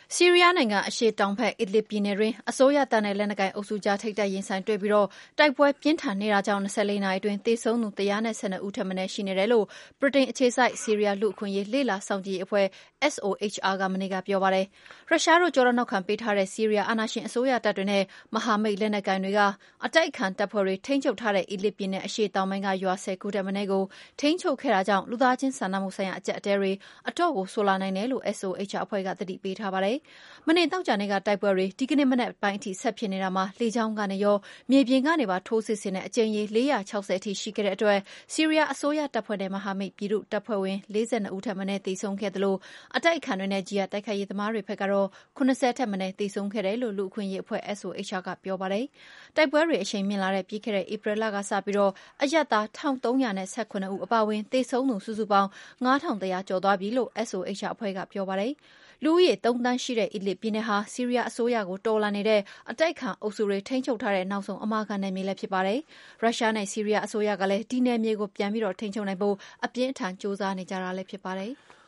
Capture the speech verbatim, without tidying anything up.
ဆီးရီးယားနိုင်ငံအရှေ့တောင်ဘက်အီဒလစ်ပြည်နယ်တွင်းအစိုးရတပ်နဲ့လက်နက်ကိုင်အုပ်စုကြားထိပ်တိုက်ရင်ဆိုင်တွေ့ပြီးတိုက်ပွဲပြင်းထန်နေတာကြောင့်၂၄နာရီအတွင်းသေဆုံးသူ၁၁၂ဦးထက်မနည်းရှိနေတယ်လို့ဗြိတိန်အခြေစိုက်ဆီးရီးယားလူ့အခွင့်အရေးလေ့လာစောင့်ကြည့်ရေးအဖွဲ့ S O H R ကမနေ့ကပြောပါတယ်။ရုရှားတို့ကျောထောက်နောက်ခံပေးထားတဲ့ဆီးရီးယားအာဏာရှင်အစိုးရတပ်တွေနဲ့မဟာမိတ်လက်နက်ကိုင်တွေကအတိုက်အခံတပ်ဖွဲ့တွေထိန်းချုပ်ထားတဲ့အီဒလစ်ပြည်နယ်အရှေ့တောင်ပိုင်းကရွာဆယ်ခုထက်မနည်းကိုထိန်းချုပ်ခဲ့တာကြောင့်လူသားချင်းစာနာမှုဆိုင်ရာအကျပ်အတည်းတွေအတော့်ကိုဆိုးလာနိုင်တယ်လို့ S O H R အဖွဲ့ကသတိပေးထားပါတယ်။မနေ့သောကြာနေ့ကတိုက်ပွဲတွေဒီကနေ့မနက်ပိုင်းအထိဆက်ဖြစ်နေတာမှာလေကြောင်းကနေရောမြေပြင်ကနေပါထိုးစစ်ဆင်တဲ့အကြိမ်ရေ၄၆၀အထိရှိခဲ့တဲ့အတွက်ဆီးရီးယားအစိုးရတပ်ဖွဲ့နဲ့မဟာမိတ်ပြည်သူ့တပ်ဖွဲ့ဝင်၄၂ဦးထက်မနည်းသေဆုံးခဲ့သလိုအတိုက်အခံတွေနဲ့ဂျီဟာဒ်တိုက်ခိုက်ရေးသမားတွေဘက်ကတော့၇၀ထက်မနည်းသေဆုံးခဲ့တယ်လို့လူ့အခွင့်အရေးအဖွဲ့ S O H R ကပြောပါတယ်။တိုက်ပွဲတွေအရှိန်မြင့်လာတဲ့ပြီးခဲ့တဲ့ဧပြီလကစပြီးအရပ်သား၁၃၁၇ဦးအပါအဝင်သေဆုံးသူစုစုပေါင်း၅၁၀၀ကျော်သွားပြီလို့ S O H R အဖွဲ့ကပြောပါတယ်။လူဦးရေသုံးသန်းရှိတဲ့အီဒလစ်ပြည်နယ်ဟာဆီးရီးယားအစိုးရကိုတော်လှန်နေတဲ့အတိုက်အခံအုပ်စုတွေထိန်းချုပ်ထားတဲ့နောက်ဆုံးအမာခံနယ်မြေလည်းဖြစ်ပါတယ်။ရုရှားနဲ့ဆီးရီးယားအစိုးရကလည်းဒီနယ်မြေကိုပြန်ပြီးထိန်းချုပ်နိုင်ဖို့အပြင်းအထန်ကြိုးစားနေကြတာလည်းဖြစ်ပါတယ်။